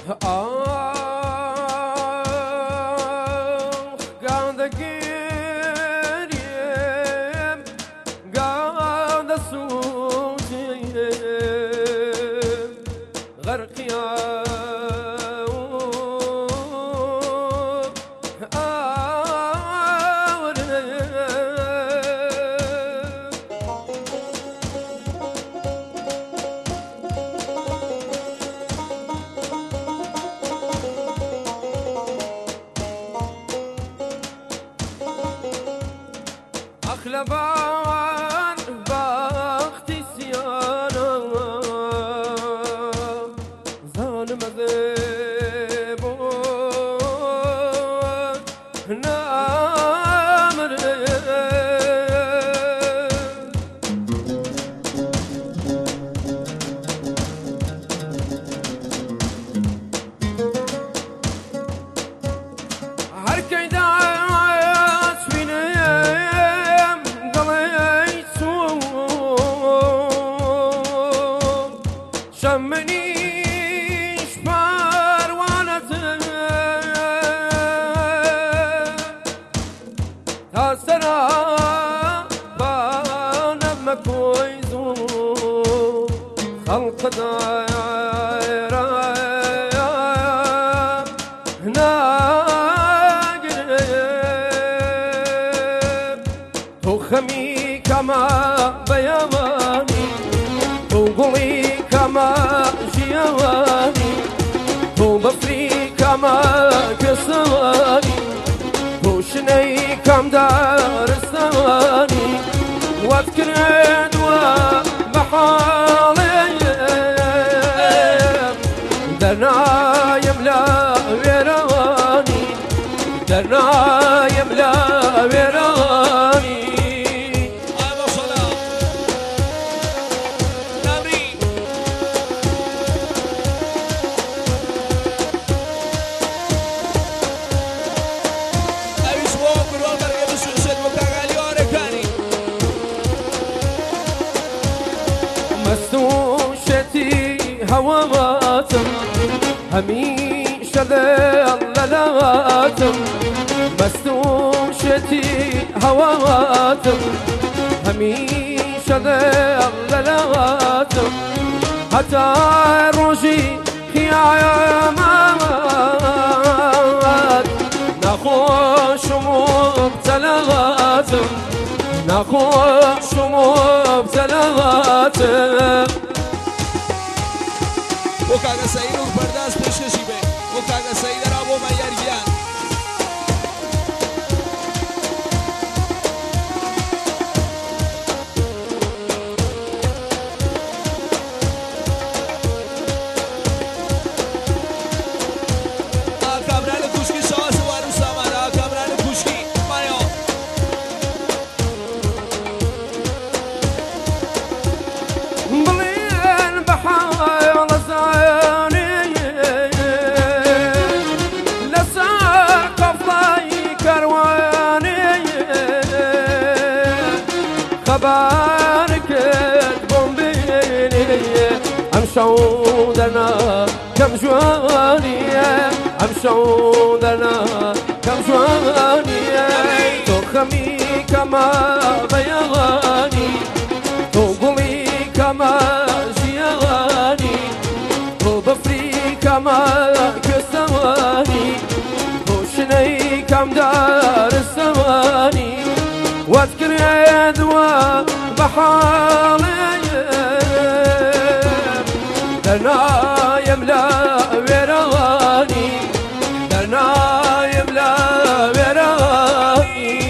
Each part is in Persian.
قاعدة قريم قاعدة صوتي غرق يا أخلبان باختي سيانا ظالم ذيبون نامر هركي دعات فيني شمنيش پروانته تا سرا بانم کویزو خلق دایره نگرم تو خمی کما بیامانی تو قوی كما جيواني تو بفري كما كسواني تو شني كم دار الثواني واذكر دوا بحالي درنا يملا ويرواني درنا يملا ويرواني مستوشتي هواتم هميشه للاتم مستوشتي هواتم هميشه للاتم حتى روجي يا مامات نخوش مبتلاتم نخوش مبتلاتم وكاغا سعيد وبرداس بشكشيبه وكاغا سعيد رابو مياريان كامران كوشكي شاس وارو سامانا كامران كوشكي مايو بلين بحال زاني لساق فاي كرواني خبارك بومبيني امشودنا كم جواني امشودنا كم جواني تو خمي كما بيغاني تو قولي كما جيغاني تو بفري كما كسواني تو شني كم دار السواني واذكر يدوا بحالي درنا يملا ويرواني درنا يملا ويرواني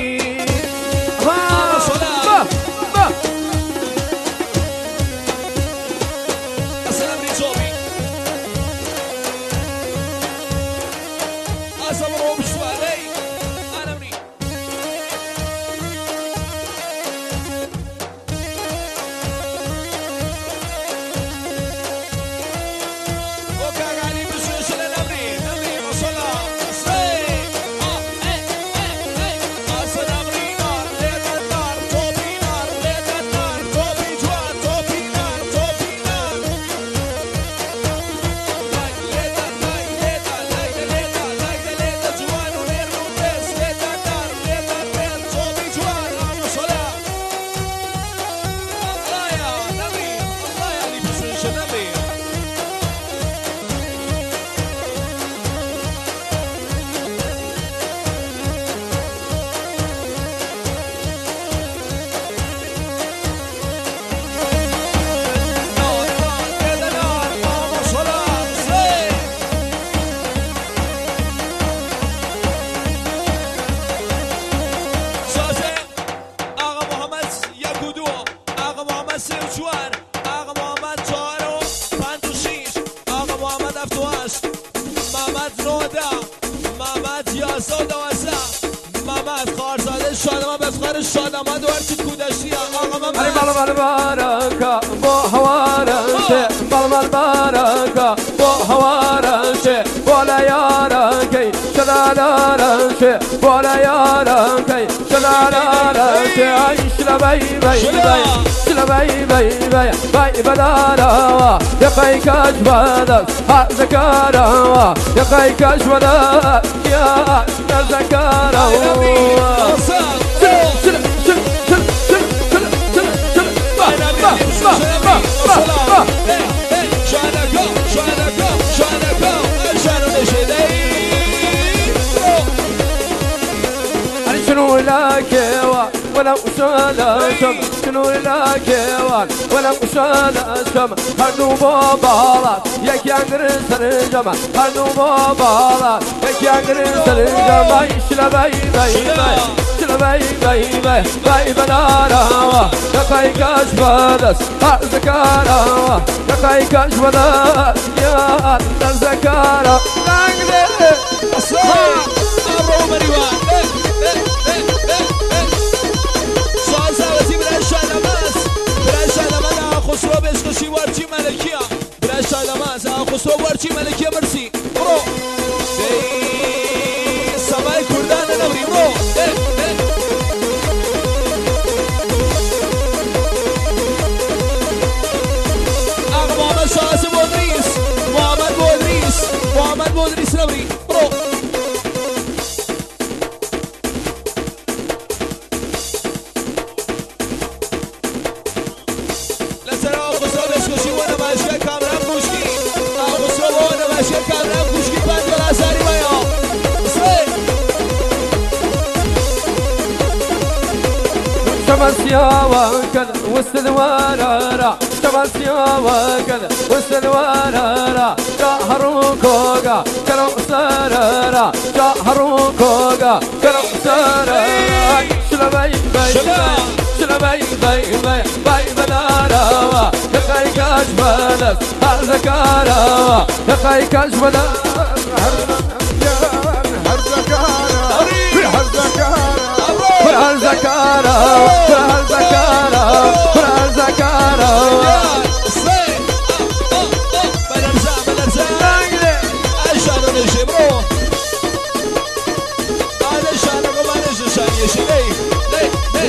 نواش محمد نودا محمد یازده و دوازده محمد خارزاده شادمان بفخار شادمان دوارچی کودشتی آقا محمد اری بال بارکا با هوارنشه بال بارکا با هوارنشه بالا یارنکی شلالارنشه بالا یارنکی شلالارنشه ایشلا بای بای بای شلا بای بای بای بای بدارا یقای کاش بدس ها زکارا یقای کاش بدس یا زکارا شنو لك ولا وشالا شم شنو لك ولا وشالا شم هردو بابالات يك يانغر سرجم هردو بابالات يك يانغر سرجم شلا باي باي باي شلا باي باي باي باي بنارا يقاي كاش بدس زكارا يقاي كاش بدس يا زكارا خسرو بسکشی ورچی ملکیه برای شادماز خسرو ورچی ملکیه مرسی برو سبای کردان نوری برو آقا محمد شاهز بودریس محمد بودریس نوری برو شمسيا وكذا واستدوارا شمسيا وكذا واستدوارا جاهرو كوغا كرو سرارا جاهرو كوغا كرو سرارا شلا باي باي شلا باي باي باي باي بدارا يقاي كاش بدس هرزكارا يقاي كاش بدس فرال زكارا فرال زكارا فرال زكارا بلرزا عشان نجي برو عشان نجي شانيشي لي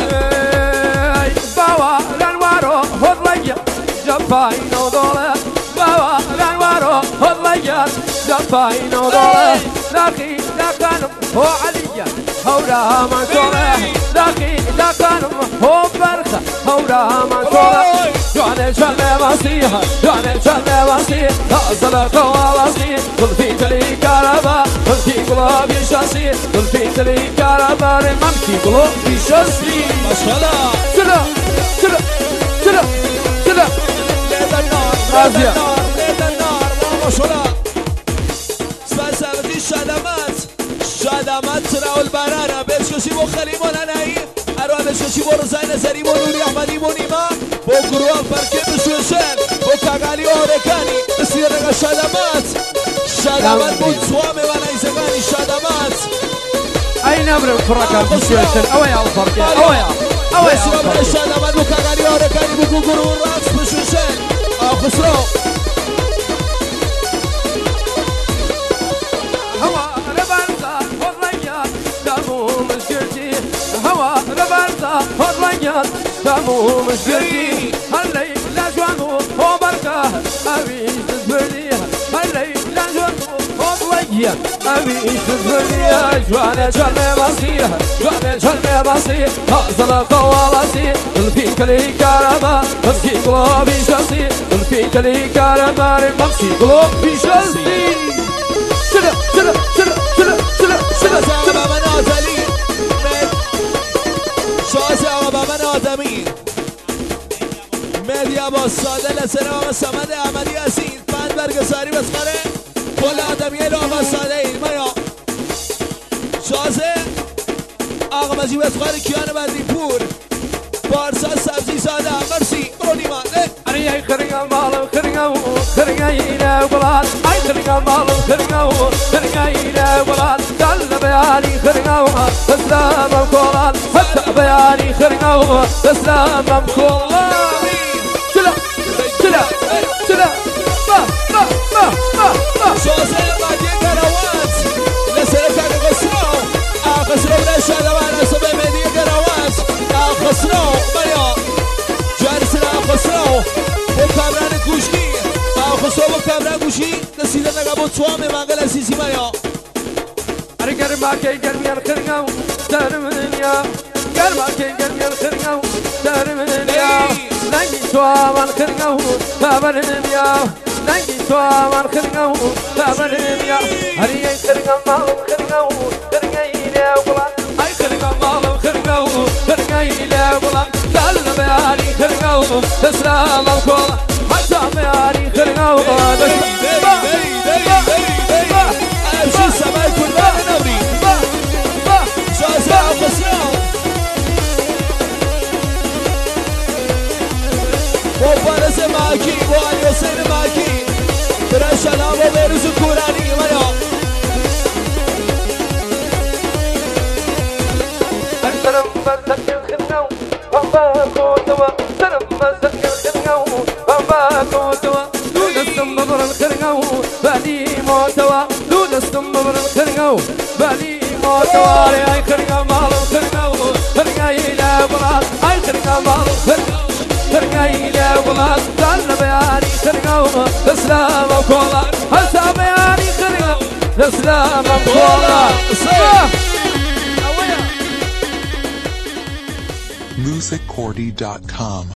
باوا لانوارو هضليا جفاينو دولا باوا لانوارو هضليا جفاينو دولا لاقي لكانم هو عليا هورا منصورة لاقي لكانم هو برخة هورا منصورة جواني شلي وصيها جواني شلي وصيها أصل قوالصي كل في تلي كاربا كل في قلوبي شاسي كل في تلي كاربا رمم في قلوبي شاسي ما شاء الله سلا سلا سلا سلا ليت النار ليت النار ما شاء الله سبسبتي شادمات تراو البرارة بسكشي بو خليمون اناي اروا بسكشي بو رزاي نزري بو نوري احمدي بو نيما بو قروان فركي بسوشن بو كاغالي اوريكاني بسيرنا شادمات بو توامي وانا يزغاني شادمات اي نمر فرقا بسوشن اويا الفرقي اويا بسيرنا شادمات بو كاغالي اوريكاني بو قروان راكس بسوشن خسرو دمو مشكلتي هاللي لا جوانو هو بركة أبي تزبرنيها هاللي لا جوانو هو بلقيا أبي تزبرنيها جوانا جوانا بصيها جوانا جوانا بصيها هازل قوالصي الفيك لي كارما ممسي قلوبي شاسي الفيك لي كارما ممسي قلوبي شاسي سلا سلا سلا سلا سلا سلا سلا منازلي شاسي آقا من آدمی مدیا با ساده لسنام سمد احمدی یاسین بند برگزاری بسخره کل آدمیه رو آقا ساده این مایا شازه آقا مجیب بسخره کیان بندی پور بارسا سبزی ساده مرسی برو نیمان أنا خريجة مال خريجة خريجة إلى بلاد أي مال خرقو خرقاينا ولاد دل بياني خرقو اسلام الكولان حتى بياني خرقو اسلام الكولان سلا سلا سلا شوزي بعدين كروات لسلك خسروا خسروا ليش هذا وانا سبب مدي كروات خسروا مايا جالسنا خسروا وكامران كوشكي خسروا وكامران كوشي نسينا نقابل توامي مانغلا سيسي مايا أرجع ما كي قلبي الخرقو دار من اليا قال ما كي قلبي الخرقو دار من اليا نجي توام الخرقو بابر اليا نجي توام الخرقو بابر اليا هري خرقو مال خرقو خرقاينا ولا أي خرقو مال خرقو خرقاينا ولا دل بياني خرقو تسلم الكل حتى بياني خرقو امشي سماي كلنا نوري شاسع وخسروا وبارز ماكي وعلي حسين ماكي ترى شلام وبرز كوراني مايا أكرم بزك الخنو وباكو توا ترم بزك الخنو وباكو توا دون السمبر الخنو بالي موتوا دون السمبر الخنو بالي موتوا أي خنو مال الخنو خنايلا ولاد أي خنو مال الخنو خنايلا ولاد دل بياني خنو تسلم وكولا هسا بياني خنو تسلم وكولا musiccordy.com